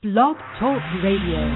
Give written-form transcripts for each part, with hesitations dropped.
Blog Talk Radio.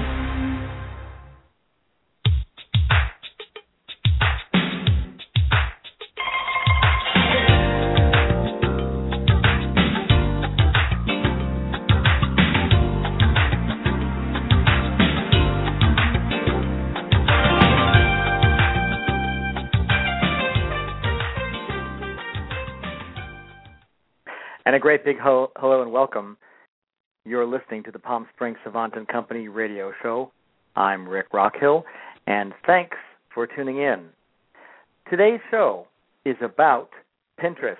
And a great big hello and welcome. You're listening to the Palm Springs Savant and Company radio show. I'm Rick Rockhill, and thanks for tuning in. Today's show is about Pinterest.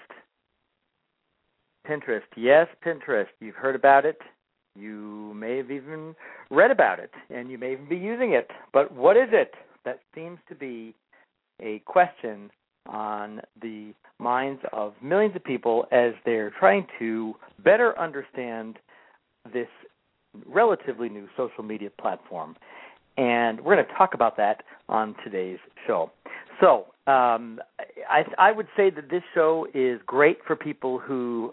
Pinterest, yes, Pinterest. You've heard about it. You may have even read about it, and you may even be using it. But what is it? That seems to be a question on the minds of millions of people as they're trying to better understand this relatively new social media platform. And we're going to talk about that on today's show. So I would say that this show is great for people who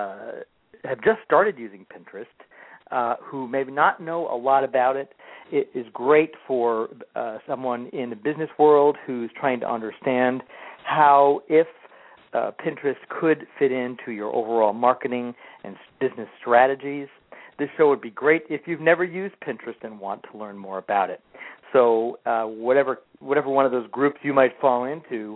have just started using Pinterest, who maybe not know a lot about it. It is great for someone in the business world who's trying to understand how, if Pinterest could fit into your overall marketing and business strategies. This show would be great if you've never used Pinterest and want to learn more about it. So whatever one of those groups you might fall into,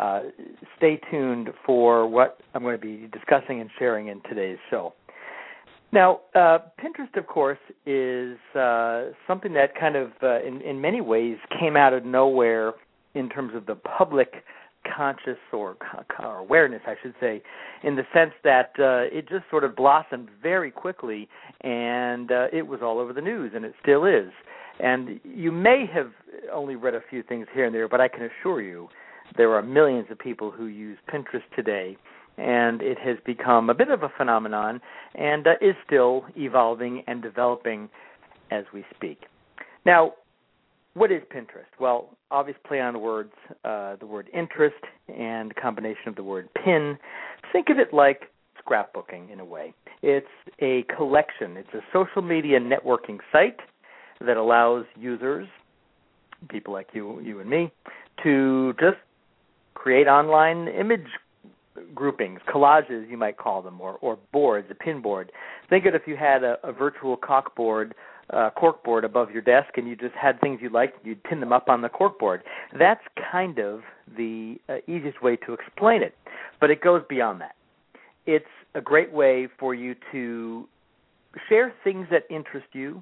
stay tuned for what I'm going to be discussing and sharing in today's show. Now, Pinterest, of course, is something that kind of, in many ways, came out of nowhere in terms of the public conscious or awareness, I should say, in the sense that it just sort of blossomed very quickly, and it was all over the news, and it still is. And you may have only read a few things here and there, but I can assure you there are millions of people who use Pinterest today, and it has become a bit of a phenomenon and is still evolving and developing as we speak. Now, what is Pinterest? Well, obvious play on words, the word interest and combination of the word pin. Think of it like scrapbooking in a way. It's a collection. It's a social media networking site that allows users, people like you and me, to just create online image groupings, collages you might call them, or boards, a pin board. Think of it if you had a virtual corkboard above your desk and you just had things you liked, you'd pin them up on the corkboard. That's kind of the easiest way to explain it, but it goes beyond that. It's a great way for you to share things that interest you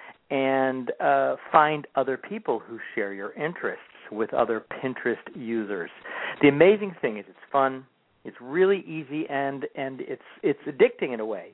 and find other people who share your interests with other Pinterest users. The amazing thing is it's fun, it's really easy, and it's addicting in a way.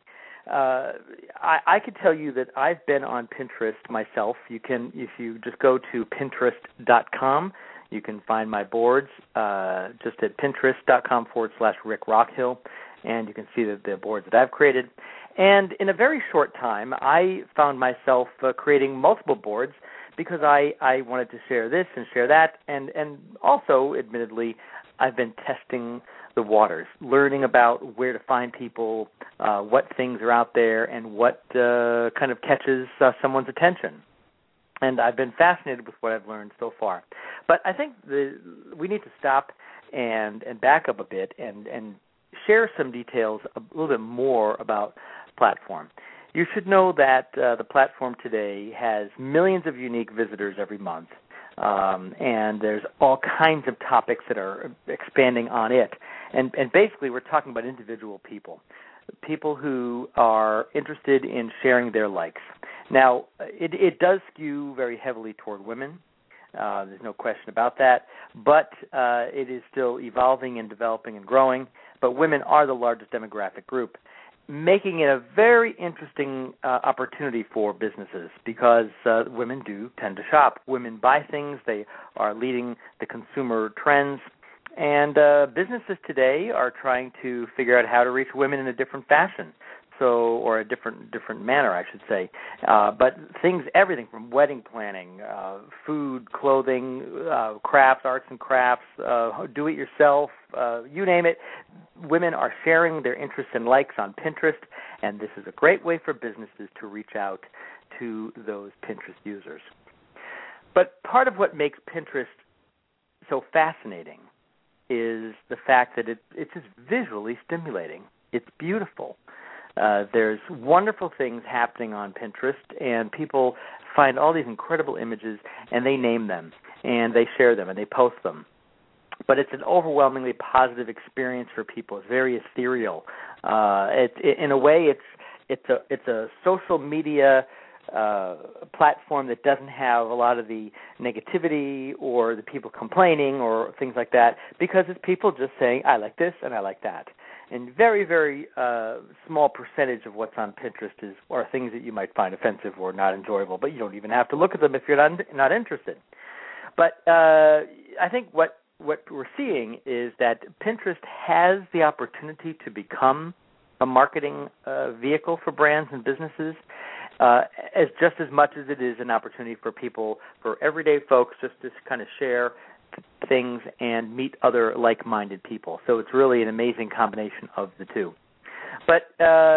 I could tell you that I've been on Pinterest myself. You can, if you just go to Pinterest.com, you can find my boards just at Pinterest.com/Rick Rockhill, and you can see the boards that I've created. And in a very short time, I found myself creating multiple boards because I wanted to share this and share that, and also, admittedly, I've been testing the waters, learning about where to find people, what things are out there, and what kind of catches someone's attention. And I've been fascinated with what I've learned so far. But I think we need to stop and back up a bit and share some details a little bit more about the platform. You should know that the platform today has millions of unique visitors every month. And there's all kinds of topics that are expanding on it. And basically we're talking about individual people who are interested in sharing their likes. Now, it does skew very heavily toward women. There's no question about that. But it is still evolving and developing and growing. But women are the largest demographic group, making it a very interesting opportunity for businesses because women do tend to shop. Women buy things. They are leading the consumer trends. And businesses today are trying to figure out how to reach women in a different fashion. or a different manner, I should say. But everything from wedding planning, food, clothing, crafts, arts and crafts, do-it-yourself, you name it. Women are sharing their interests and likes on Pinterest, and this is a great way for businesses to reach out to those Pinterest users. But part of what makes Pinterest so fascinating is the fact that it's just visually stimulating. It's beautiful. There's wonderful things happening on Pinterest, and people find all these incredible images, and they name them, and they share them, and they post them. But it's an overwhelmingly positive experience for people. It's very ethereal. In a way, it's a social media platform that doesn't have a lot of the negativity or the people complaining or things like that, because it's people just saying, I like this and I like that. And very, very small percentage of what's on Pinterest are things that you might find offensive or not enjoyable, but you don't even have to look at them if you're not interested. But I think what we're seeing is that Pinterest has the opportunity to become a marketing vehicle for brands and businesses, as just as much as it is an opportunity for people, for everyday folks, just to kind of share things and meet other like-minded people. So it's really an amazing combination of the two. But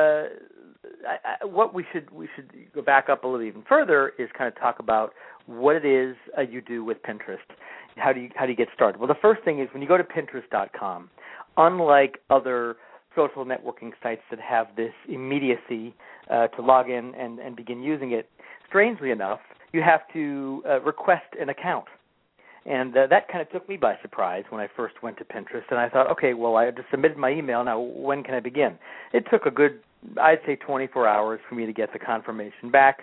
what we should go back up a little even further is kind of talk about what it is you do with Pinterest. How do you get started? Well, the first thing is when you go to Pinterest.com, unlike other social networking sites that have this immediacy to log in and begin using it, strangely enough, you have to request an account. And that kind of took me by surprise when I first went to Pinterest. And I thought, okay, well, I just submitted my email. Now, when can I begin? It took a good, I'd say, 24 hours for me to get the confirmation back.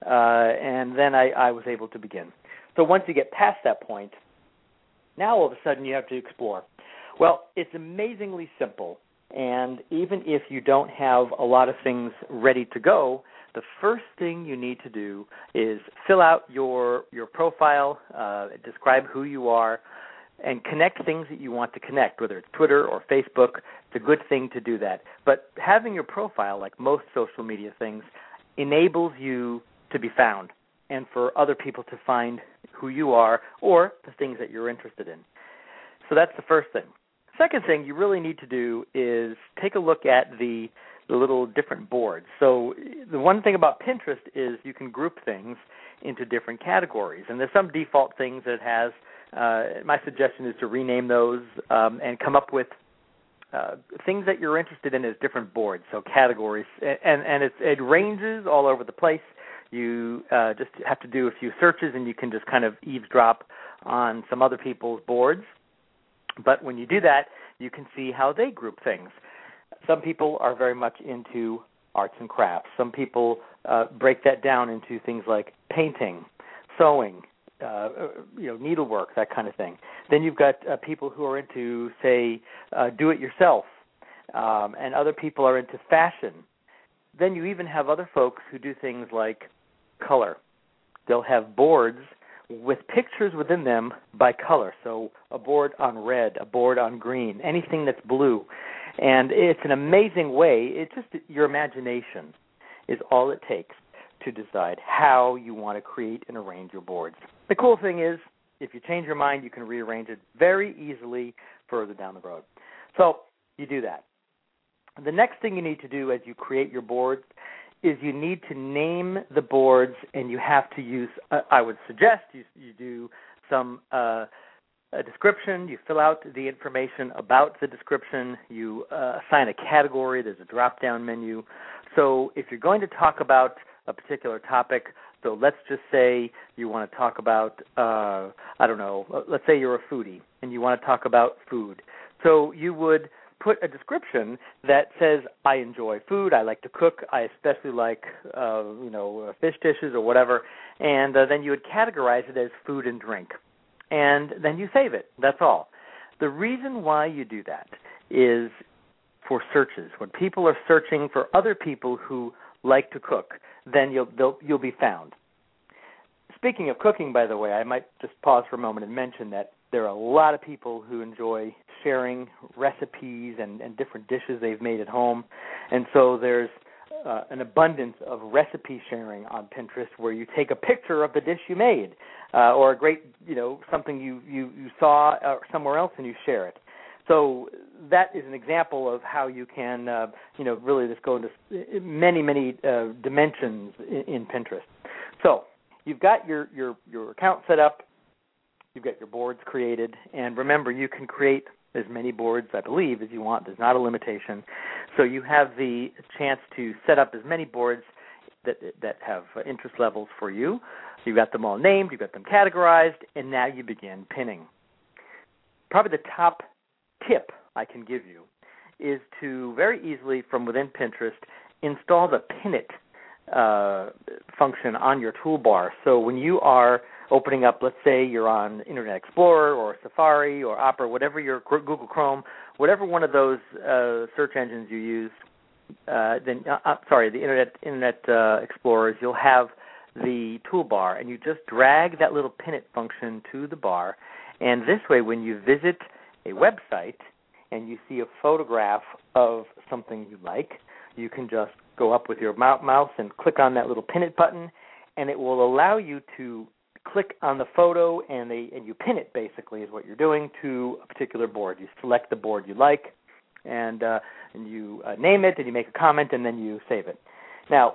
And then I was able to begin. So once you get past that point, now all of a sudden you have to explore. Well, it's amazingly simple. And even if you don't have a lot of things ready to go, the first thing you need to do is fill out your profile, describe who you are, and connect things that you want to connect, whether it's Twitter or Facebook. It's a good thing to do that. But having your profile, like most social media things, enables you to be found and for other people to find who you are or the things that you're interested in. So that's the first thing. Second thing you really need to do is take a look at the little different boards. So the one thing about Pinterest is you can group things into different categories, and there's some default things that it has. My suggestion is to rename those and come up with things that you're interested in as different boards, so categories, and it ranges all over the place. You just have to do a few searches, and you can just kind of eavesdrop on some other people's boards. But when you do that, you can see how they group things. Some people are very much into arts and crafts. Some people break that down into things like painting, sewing, needlework, that kind of thing. Then you've got people who are into, say, do-it-yourself, and other people are into fashion. Then you even have other folks who do things like color. They'll have boards with pictures within them by color. So a board on red, a board on green, anything that's blue. And it's an amazing way. It's just your imagination is all it takes to decide how you want to create and arrange your boards. The cool thing is, if you change your mind, you can rearrange it very easily further down the road. So you do that. The next thing you need to do as you create your boards is you need to name the boards, and you have to use, I would suggest you do some a description. You fill out the information about the description. You assign a category. There's a drop-down menu. So if you're going to talk about a particular topic, so let's just say you want to talk about, let's say you're a foodie and you want to talk about food. So you would put a description that says, I enjoy food, I like to cook, I especially like, fish dishes or whatever, and then you would categorize it as food and drink. And then you save it. That's all. The reason why you do that is for searches. When people are searching for other people who like to cook, then you'll be found. Speaking of cooking, by the way, I might just pause for a moment and mention that there are a lot of people who enjoy sharing recipes and different dishes they've made at home. And so there's an abundance of recipe sharing on Pinterest, where you take a picture of the dish you made, or a great, something you saw somewhere else and you share it. So that is an example of how you can, really just go into many, many dimensions in Pinterest. So you've got your account set up, you've got your boards created, and remember, you can create as many boards, I believe, as you want. There's not a limitation. So you have the chance to set up as many boards that have interest levels for you. You've got them all named, you've got them categorized, and now you begin pinning. Probably the top tip I can give you is to very easily, from within Pinterest, install the Pin It function on your toolbar. So when you are opening up, let's say you're on Internet Explorer or Safari or Opera, whatever your Google Chrome, whatever one of those search engines you use, the Internet Explorers, you'll have the toolbar, and you just drag that little Pin It function to the bar, and this way when you visit a website and you see a photograph of something you like, you can just go up with your mouse and click on that little Pin It button, and it will allow you to click on the photo and you pin it, basically, is what you're doing, to a particular board. You select the board you like, and you name it, and you make a comment, and then you save it. Now,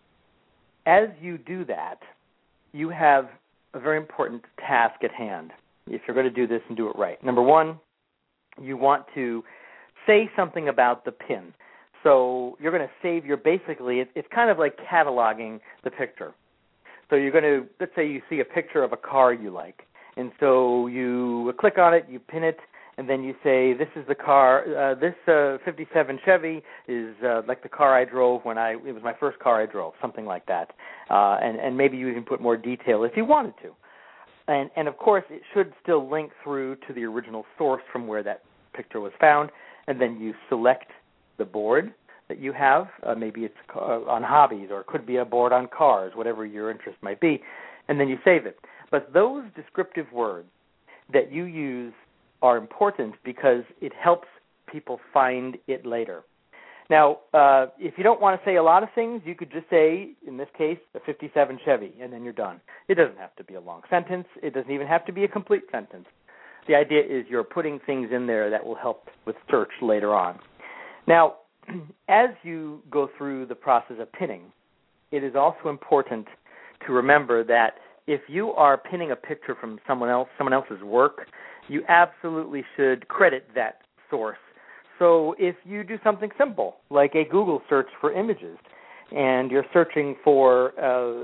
as you do that, you have a very important task at hand if you're going to do this and do it right. Number one, you want to say something about the pin. So you're going to save it's kind of like cataloging the picture. So you're going to, let's say you see a picture of a car you like, and so you click on it, you pin it, and then you say, this is the car, this 57 Chevy is like the car I drove it was my first car I drove, something like that. And maybe you even put more detail if you wanted to. And of course, it should still link through to the original source from where that picture was found, and then you select the board that you have. Maybe it's on hobbies, or it could be a board on cars, whatever your interest might be, and then you save it. But those descriptive words that you use are important because it helps people find it later. Now, if you don't want to say a lot of things, you could just say, in this case, a 57 Chevy, and then you're done. It doesn't have to be a long sentence. It doesn't even have to be a complete sentence. The idea is you're putting things in there that will help with search later on. Now, as you go through the process of pinning, it is also important to remember that if you are pinning a picture from someone else's work, you absolutely should credit that source. So if you do something simple, like a Google search for images, and you're searching for,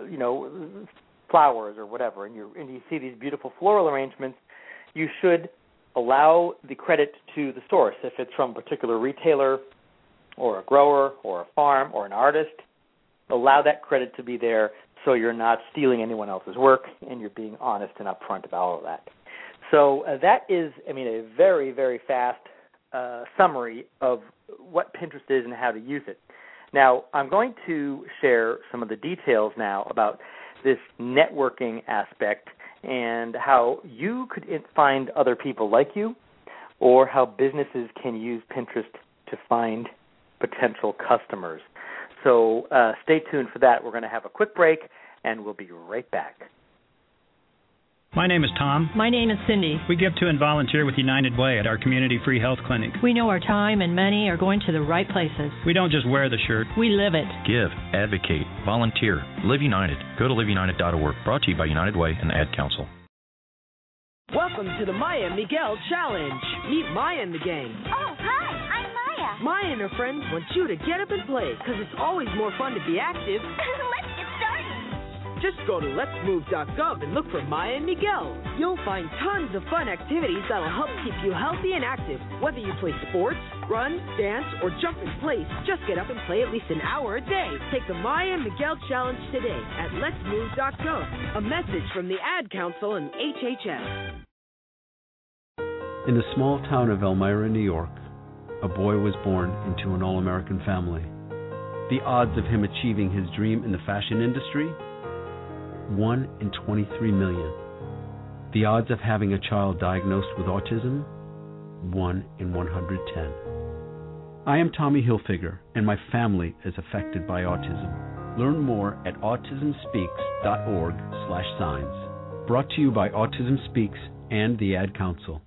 flowers or whatever, and you see these beautiful floral arrangements, you should allow the credit to the source. If it's from a particular retailer or a grower or a farm or an artist, allow that credit to be there so you're not stealing anyone else's work and you're being honest and upfront about all of that. So that is, a very, very fast summary of what Pinterest is and how to use it. Now, I'm going to share some of the details now about this networking aspect and how you could find other people like you, or how businesses can use Pinterest to find potential customers. So stay tuned for that. We're going to have a quick break, and we'll be right back. My name is Tom. My name is Cindy. We give to and volunteer with United Way at our community free health clinic. We know our time and money are going to the right places. We don't just wear the shirt. We live it. Give, advocate, volunteer, Live United. Go to liveunited.org. Brought to you by United Way and the Ad Council. Welcome to the Maya and Miguel Challenge. Meet Maya in the game. Oh, hi, I'm Maya. Maya and her friends want you to get up and play, because it's always more fun to be active. Let's get started. Just go to letsmove.gov and look for Maya and Miguel. You'll find tons of fun activities that'll help keep you healthy and active. Whether you play sports, run, dance, or jump in place, just get up and play at least an hour a day. Take the Maya and Miguel Challenge today at letsmove.gov. A message from the Ad Council and HHS. In the small town of Elmira, New York, a boy was born into an all-American family. The odds of him achieving his dream in the fashion industry? 1 in 23 million. The odds of having a child diagnosed with autism? 1 in 110. I am Tommy Hilfiger, and my family is affected by autism. Learn more at autismspeaks.org/signs. Brought to you by Autism Speaks and the Ad Council.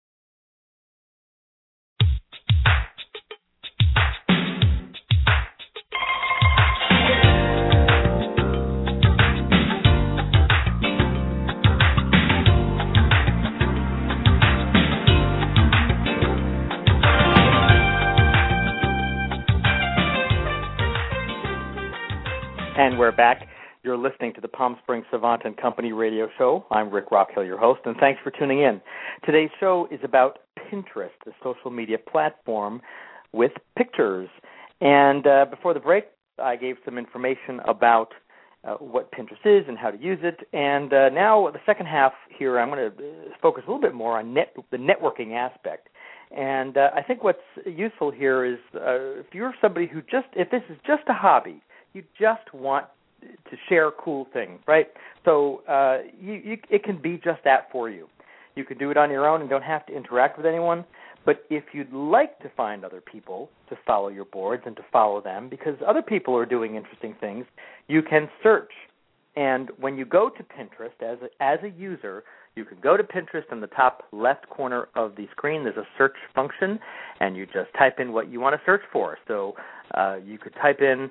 And we're back. You're listening to the Palm Springs Savant and Company radio show. I'm Rick Rockhill, your host, and thanks for tuning in. Today's show is about Pinterest, the social media platform with pictures. And before the break, I gave some information about what Pinterest is and how to use it. And now the second half here, I'm going to focus a little bit more on the networking aspect. And I think what's useful here is if you're somebody who if this is just a hobby, you just want to share cool things, right? So it can be just that for you. You can do it on your own and don't have to interact with anyone. But if you'd like to find other people to follow your boards and to follow them, because other people are doing interesting things, you can search. And when you go to Pinterest as a user, you can go to Pinterest in the top left corner of the screen. There's a search function, and you just type in what you want to search for. So you could type in,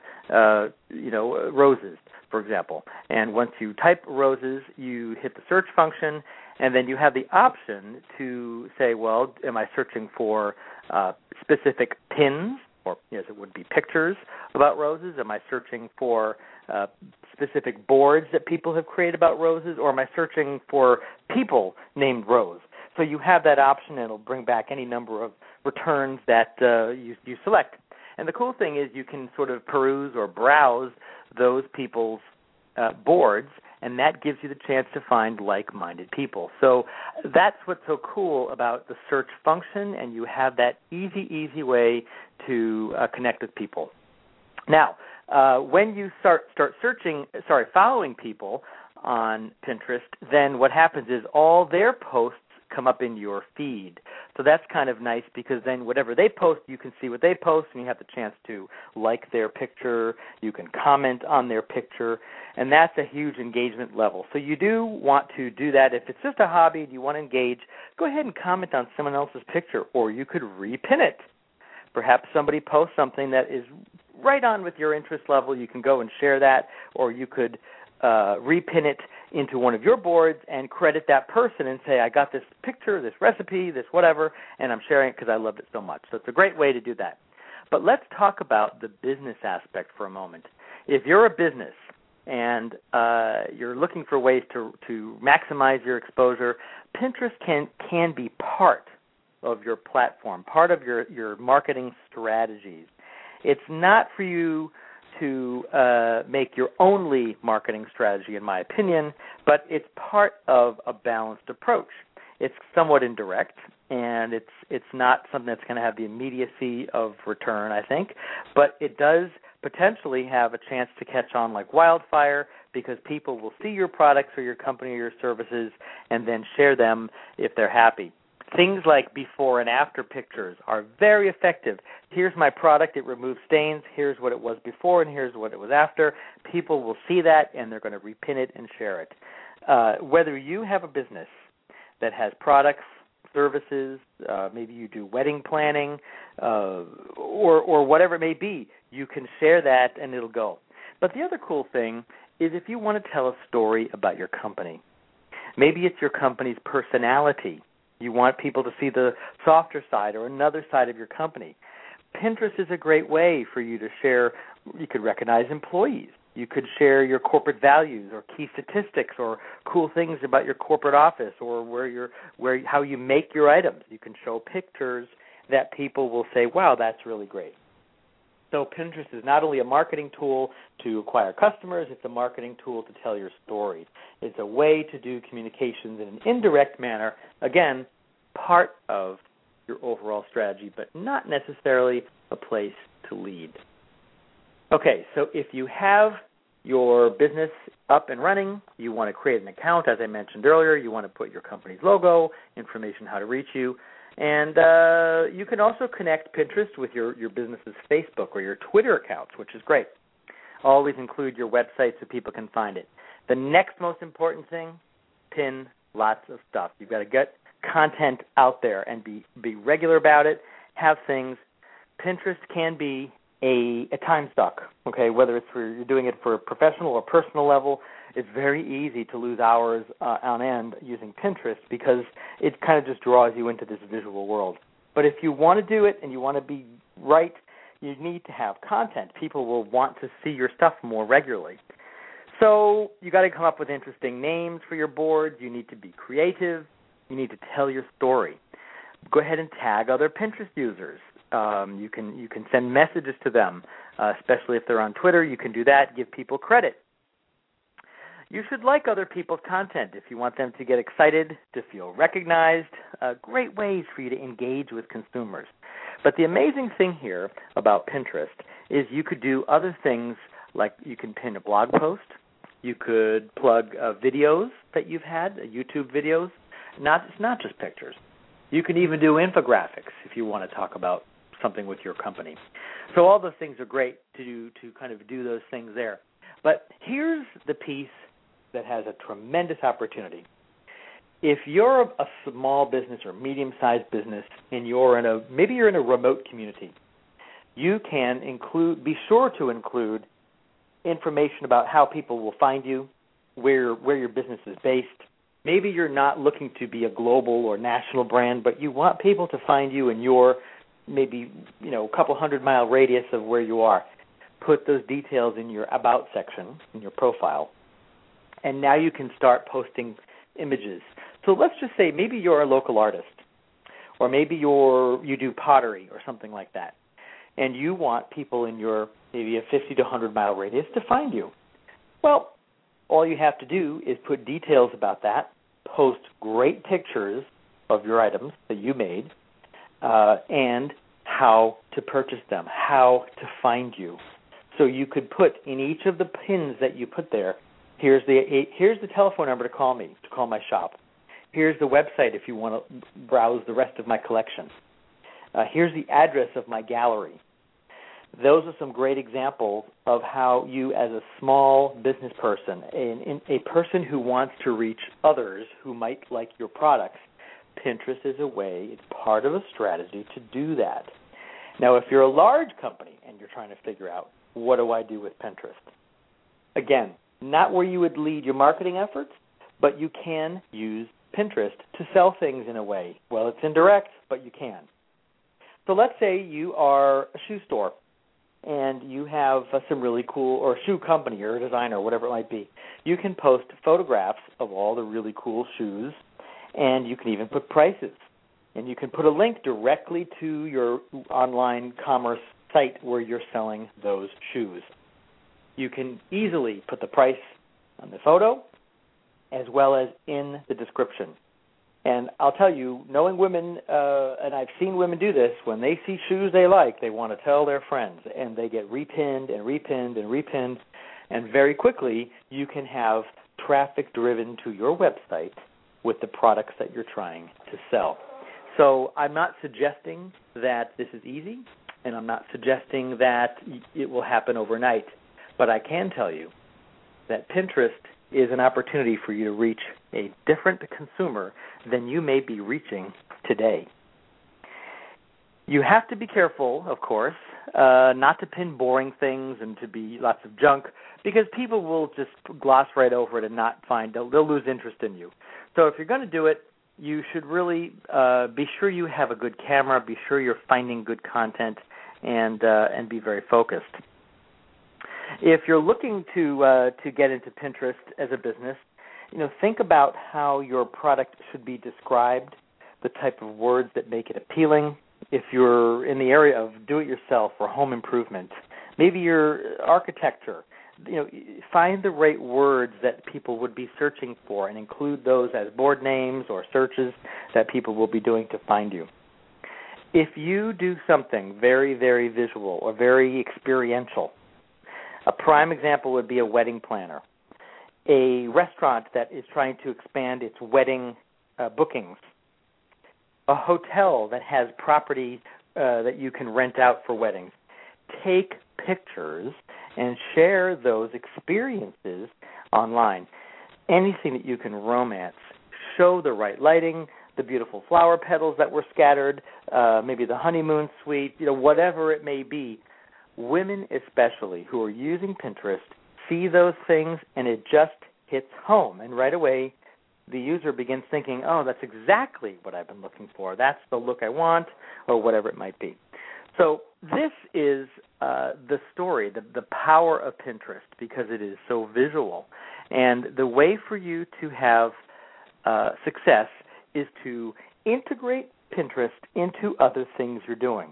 roses, for example. And once you type roses, you hit the search function, and then you have the option to say, well, am I searching for specific pins, or as it would be pictures about roses? Am I searching for specific boards that people have created about roses, or am I searching for people named Rose? So you have that option, and it'll bring back any number of returns that you select. And the cool thing is you can sort of peruse or browse those people's boards, and that gives you the chance to find like-minded people. So that's what's so cool about the search function, and you have that easy way to connect with people. Now, when you start following people on Pinterest, then what happens is all their posts come up in your feed. So that's kind of nice, because then whatever they post, you can see what they post, and you have the chance to like their picture. You can comment on their picture, and that's a huge engagement level. So you do want to do that. If it's just a hobby and you want to engage, go ahead and comment on someone else's picture, or you could repin it. Perhaps somebody posts something that is right on with your interest level. You can go and share that, or you could repin it into one of your boards and credit that person and say, I got this picture, this recipe, this whatever, and I'm sharing it because I loved it so much. So it's a great way to do that. But let's talk about the business aspect for a moment. If you're a business and you're looking for ways to maximize your exposure, Pinterest can be part of your platform, part of your marketing strategies. It's not for you to make your only marketing strategy, in my opinion, but it's part of a balanced approach. It's somewhat indirect, and it's not something that's going to have the immediacy of return, I think, but it does potentially have a chance to catch on like wildfire, because people will see your products or your company or your services and then share them if they're happy. Things like before and after pictures are very effective. Here's my product. It removes stains. Here's what it was before, and here's what it was after. People will see that, and they're going to repin it and share it. Whether you have a business that has products, services, maybe you do wedding planning, or whatever it may be, you can share that, and it'll go. But the other cool thing is if you want to tell a story about your company. Maybe it's your company's personality. You want people to see the softer side or another side of your company. Pinterest is a great way for you to share. You could recognize employees. You could share your corporate values or key statistics or cool things about your corporate office or how you make your items. You can show pictures that people will say, wow, that's really great. So Pinterest is not only a marketing tool to acquire customers, it's a marketing tool to tell your story. It's a way to do communications in an indirect manner, again, part of your overall strategy, but not necessarily a place to lead. Okay, so if you have your business up and running, you want to create an account, as I mentioned earlier, you want to put your company's logo, information how to reach you, And you can also connect Pinterest with your business's Facebook or your Twitter accounts, which is great. Always include your website so people can find it. The next most important thing, pin lots of stuff. You've got to get content out there and be regular about it. Have things. Pinterest can be a time suck, okay, whether it's you're doing it for a professional or personal level. It's very easy to lose hours on end using Pinterest because it kind of just draws you into this visual world. But if you want to do it and you want to be right, you need to have content. People will want to see your stuff more regularly. So you got to come up with interesting names for your boards. You need to be creative. You need to tell your story. Go ahead and tag other Pinterest users. You can send messages to them, especially if they're on Twitter. You can do that. Give people credit. You should like other people's content if you want them to get excited, to feel recognized. Great ways for you to engage with consumers. But the amazing thing here about Pinterest is you could do other things like you can pin a blog post. You could plug videos that you've had, YouTube videos. It's not just pictures. You can even do infographics if you want to talk about something with your company. So all those things are great to kind of do those things there. But here's the piece that has a tremendous opportunity. If you're a small business or medium-sized business and maybe you're in a remote community, you can be sure to include information about how people will find you, where your business is based. Maybe you're not looking to be a global or national brand, but you want people to find you in your maybe a couple 100-mile radius of where you are. Put those details in your About section, in your profile, and now you can start posting images. So let's just say maybe you're a local artist, or maybe you do pottery or something like that, and you want people in your maybe a 50 to 100-mile radius to find you. Well, all you have to do is put details about that, post great pictures of your items that you made, and how to purchase them, how to find you. So you could put in each of the pins that you put there, here's the telephone number to call my shop. Here's the website if you want to browse the rest of my collection. Here's the address of my gallery. Those are some great examples of how you, as a small business person, a person who wants to reach others who might like your products, Pinterest is a way, it's part of a strategy to do that. Now, if you're a large company and you're trying to figure out, what do I do with Pinterest? Again, not where you would lead your marketing efforts, but you can use Pinterest to sell things in a way. Well, it's indirect, but you can. So let's say you are a shoe store and you have some really cool, or a shoe company or a designer, whatever it might be. You can post photographs of all the really cool shoes, and you can even put prices. And you can put a link directly to your online commerce site where you're selling those shoes. You can easily put the price on the photo as well as in the description. And I'll tell you, knowing women, and I've seen women do this, when they see shoes they like, they want to tell their friends, and they get repinned and repinned and repinned, and very quickly you can have traffic driven to your website with the products that you're trying to sell. So I'm not suggesting that this is easy, and I'm not suggesting that it will happen overnight, but I can tell you that Pinterest is an opportunity for you to reach a different consumer than you may be reaching today. You have to be careful, of course, not to pin boring things and to be lots of junk, because people will just gloss right over it and not they'll lose interest in you. So if you're going to do it, you should really be sure you have a good camera, be sure you're finding good content, and be very focused. If you're looking to get into Pinterest as a business, think about how your product should be described, the type of words that make it appealing. If you're in the area of do-it-yourself or home improvement, maybe your architecture, find the right words that people would be searching for and include those as board names or searches that people will be doing to find you. If you do something very, very visual or very experiential, a prime example would be a wedding planner. A restaurant that is trying to expand its wedding bookings. a hotel that has property that you can rent out for weddings. Take pictures and share those experiences online. Anything that you can romance. Show the right lighting, the beautiful flower petals that were scattered, maybe the honeymoon suite, whatever it may be. Women especially who are using Pinterest see those things and it just hits home. And right away, the user begins thinking, oh, that's exactly what I've been looking for. That's the look I want, or whatever it might be. So this is the story, the power of Pinterest, because it is so visual. And the way for you to have success is to integrate Pinterest into other things you're doing.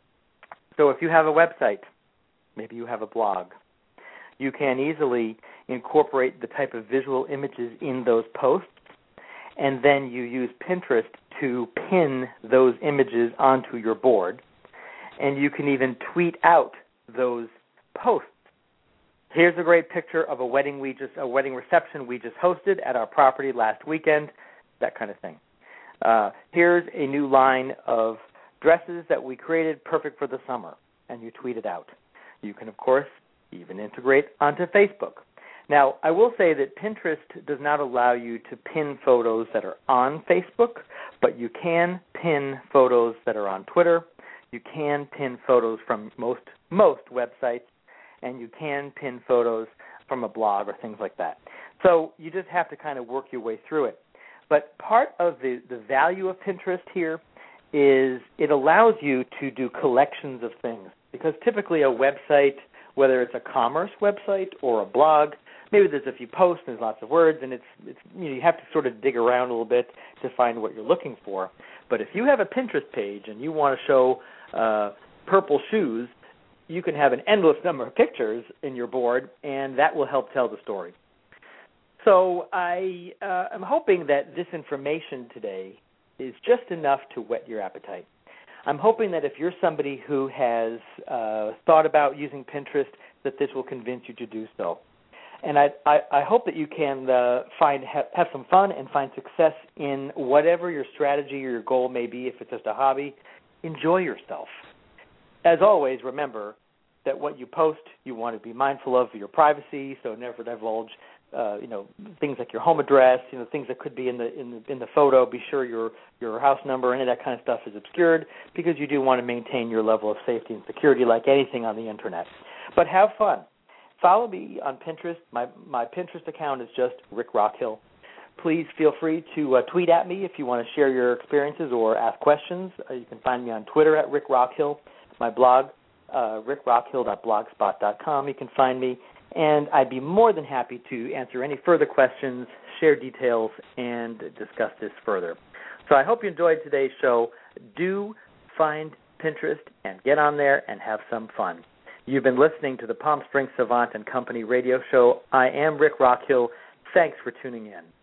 So if you have a website, maybe you have a blog, you can easily incorporate the type of visual images in those posts, and then you use Pinterest to pin those images onto your board, and you can even tweet out those posts. Here's a great picture of a wedding reception we just hosted at our property last weekend, that kind of thing. Here's a new line of dresses that we created perfect for the summer, and you tweet it out. You can, of course, even integrate onto Facebook. Now, I will say that Pinterest does not allow you to pin photos that are on Facebook, but you can pin photos that are on Twitter. You can pin photos from most websites, and you can pin photos from a blog or things like that. So you just have to kind of work your way through it. But part of the value of Pinterest here is it allows you to do collections of things, because typically a website, whether it's a commerce website or a blog, maybe there's a few posts and there's lots of words, and it's you have to sort of dig around a little bit to find what you're looking for. But if you have a Pinterest page and you want to show purple shoes, you can have an endless number of pictures in your board, and that will help tell the story. So I am hoping that this information today is just enough to whet your appetite. I'm hoping that if you're somebody who has thought about using Pinterest, that this will convince you to do so. And I hope that you can have some fun and find success in whatever your strategy or your goal may be. If it's just a hobby, enjoy yourself. As always, remember that what you post, you want to be mindful of your privacy, so never divulge things like your home address, things that could be in the photo. Be sure your house number, any of that kind of stuff is obscured, because you do want to maintain your level of safety and security like anything on the Internet. But have fun. Follow me on Pinterest. My Pinterest account is just Rick Rockhill. Please feel free to tweet at me if you want to share your experiences or ask questions. You can find me on Twitter at Rick Rockhill. My blog, rickrockhill.blogspot.com. You can find me, and I'd be more than happy to answer any further questions, share details, and discuss this further. So I hope you enjoyed today's show. Do find Pinterest and get on there and have some fun. You've been listening to the Palm Springs Savant and Company radio show. I am Rick Rockhill. Thanks for tuning in.